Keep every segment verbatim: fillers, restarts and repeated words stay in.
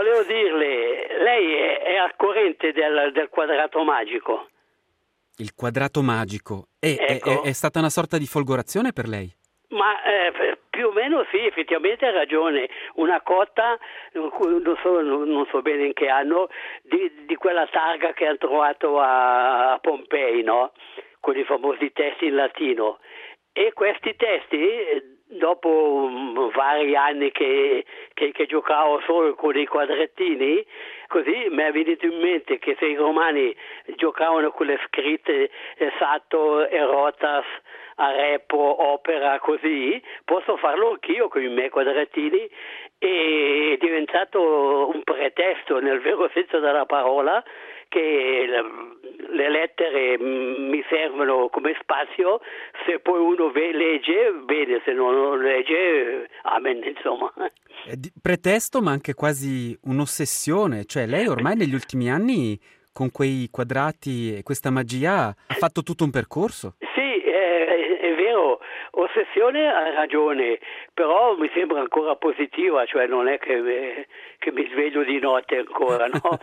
volevo dirle, lei è, è al corrente del, del quadrato magico? Il quadrato magico. È, Ecco. è, è stata una sorta di folgorazione per lei? Ma eh, più o meno sì, effettivamente ha ragione. Una cotta, non so, non so bene in che anno, di, di quella targa che hanno trovato a, a Pompei, no? Con i famosi testi in latino. E questi testi, dopo um, vari anni che, che, che giocavo solo con i quadrettini, così mi è venuto in mente che se i romani giocavano con le scritte esatto, erotas, arepo, opera, così, posso farlo anch'io con i miei quadrettini, e è diventato un pretesto nel vero senso della parola, che le lettere mi servono come spazio, se poi uno legge bene, se non legge amen, insomma. È di pretesto, ma anche quasi un'ossessione, cioè lei ormai negli ultimi anni con quei quadrati e questa magia ha fatto tutto un percorso. Sì, è, è vero, ossessione ha ragione, però mi sembra ancora positiva, cioè non è che, che mi sveglio di notte ancora, no?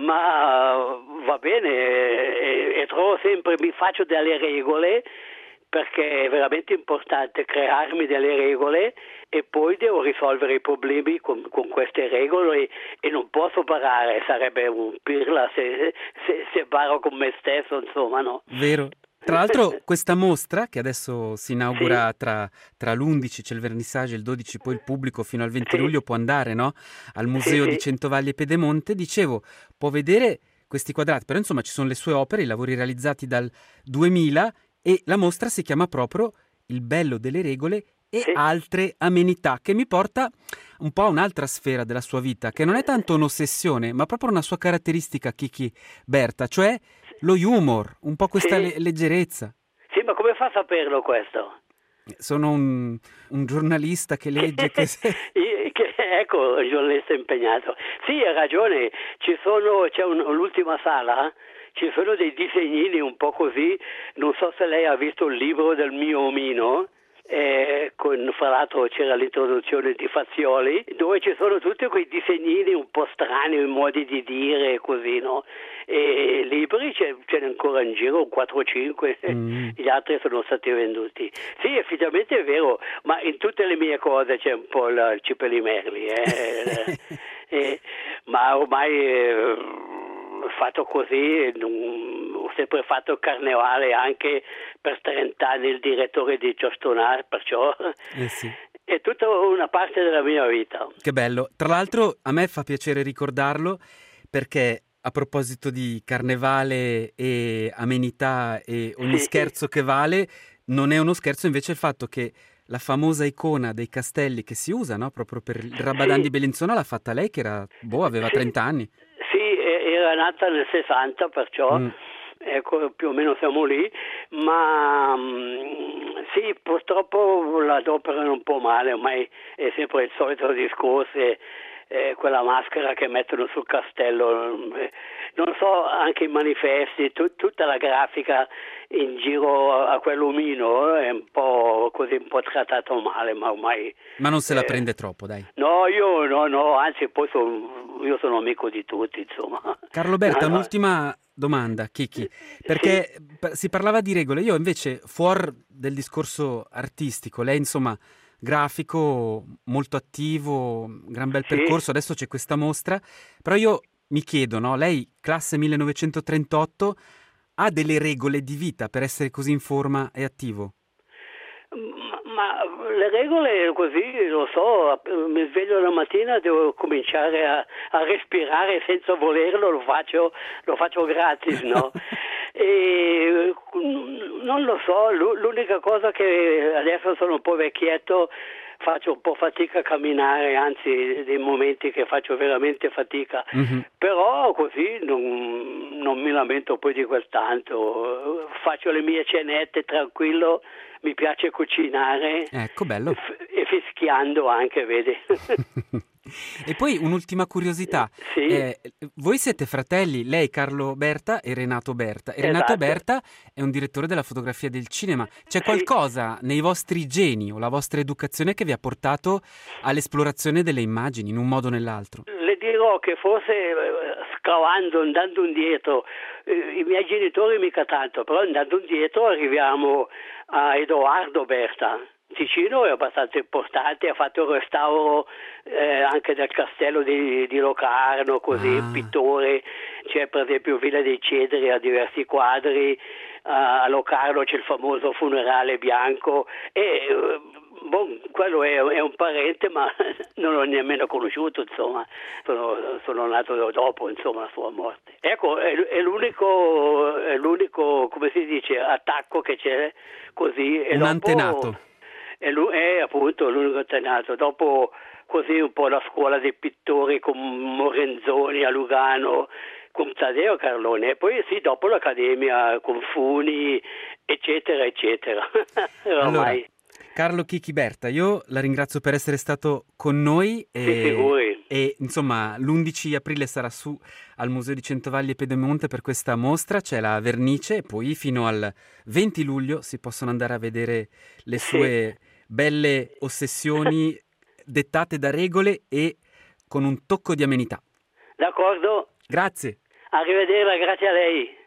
Ma va bene, e, e trovo sempre, mi faccio delle regole, perché è veramente importante crearmi delle regole e poi devo risolvere i problemi con, con queste regole, e, e non posso barare, sarebbe un pirla se, se, se baro con me stesso, insomma, no? Vero. Tra l'altro questa mostra, che adesso si inaugura Sì. tra, tra l'undici, c'è il vernissage, il dodici, poi il pubblico fino al venti Sì. luglio può andare, no? Al Museo Sì, di sì. Centovalli e Pedemonte, dicevo, può vedere questi quadrati, però insomma ci sono le sue opere, i lavori realizzati dal duemila, e la mostra si chiama proprio Il bello delle regole e Sì. altre amenità, che mi porta un po' a un'altra sfera della sua vita, che non è tanto un'ossessione, ma proprio una sua caratteristica, Kiki Berta, cioè lo humor, un po' questa Sì. le- leggerezza. Sì, ma come fa a saperlo questo? Sono un, un giornalista che legge, che... Io- che- ecco, il giornalista impegnato. Sì, ha ragione, ci sono, c'è un- l'ultima sala, ci sono dei disegnini un po' così, non so se lei ha visto il libro del mio omino, eh, con, fra l'altro c'era l'introduzione di Fazioli, dove ci sono tutti quei disegnini un po' strani, in modi di dire, così, no? E libri ce, ce n'è ancora in giro, quattro o cinque, Mm. gli altri sono stati venduti. Sì, effettivamente è vero, ma in tutte le mie cose c'è un po' il Cipelli Merli, eh? eh, ma ormai eh, fatto così, non, ho sempre fatto il carnevale, anche per trenta anni il direttore di Giostonare, perciò Eh sì. è tutta una parte della mia vita. Che bello. Tra l'altro a me fa piacere ricordarlo, perché a proposito di carnevale e amenità e ogni Sì. scherzo che vale, non è uno scherzo invece il fatto che la famosa icona dei castelli che si usa, no? Proprio per il Rabadan Sì. di Bellinzona l'ha fatta lei, che era, boh, aveva Sì. trenta anni. Sì, e- era nata nel sessanta, perciò Mm. ecco, più o meno siamo lì, ma mm, sì, purtroppo la adoperano un po' male, ormai è sempre il solito discorso, e, eh, quella maschera che mettono sul castello, eh, non so, anche i manifesti, tu- tutta la grafica in giro a, a quell'omino è un po' così, un po' trattato male, ma ormai... Ma non se la eh, prende troppo, dai. No, io no, no, anzi poi son, io sono amico di tutti, insomma. Carlo Berta, No, no. un'ultima domanda, Kiki, Sì, perché p- si parlava di regole, io invece fuori del discorso artistico, lei insomma grafico, molto attivo, gran bel sì. percorso, adesso c'è questa mostra, però io mi chiedo, no, lei classe millenovecentotrentotto ha delle regole di vita per essere così in forma e attivo? Ma, ma le regole così, lo so, mi sveglio la mattina, devo cominciare a, a respirare senza volerlo, lo faccio, lo faccio gratis, no? E non lo so, l'unica cosa che adesso sono un po' vecchietto, faccio un po' fatica a camminare, anzi dei momenti che faccio veramente fatica, Mhm. però così non, non mi lamento poi di quel tanto, faccio le mie cenette tranquillo, mi piace cucinare, Ecco, bello. e fischiando anche, vedi. E poi un'ultima curiosità, Sì. eh, voi siete fratelli, lei Carlo Berta e Renato Berta, e Renato Esatto. Berta è un direttore della fotografia del cinema. C'è Sì. qualcosa nei vostri geni o la vostra educazione che vi ha portato all'esplorazione delle immagini in un modo o nell'altro? Le dirò che forse eh, scavando, andando indietro, eh, i miei genitori mica tanto, però andando indietro arriviamo a Edoardo Berta. Ticino è abbastanza importante, ha fatto il restauro eh, anche del castello di, di Locarno, così, Ah. pittore, c'è per esempio Villa dei Cedri, ha diversi quadri, a Locarno c'è il famoso funerale bianco e eh, bon, quello è, è un parente ma non l'ho nemmeno conosciuto, insomma, sono, sono nato dopo, insomma, la sua morte. Ecco, è, è l'unico, è l'unico, come si dice, attacco che c'è così. E Un dopo, antenato. È, lu- è appunto l'unico antenato. Dopo così un po' la scuola dei pittori con Morenzoni a Lugano, con Taddeo Carlone, e poi sì, dopo l'accademia con Funi, eccetera, eccetera. Allora, Ormai. Carlo Chicchi Berta, io la ringrazio per essere stato con noi Si e, figuri. e insomma l'undici aprile sarà su al Museo di Centovalli e Pedemonte per questa mostra, c'è la vernice e poi fino al venti luglio si possono andare a vedere le Sì. sue belle ossessioni dettate da regole e con un tocco di amenità. D'accordo? Grazie. Arrivederla, grazie a lei.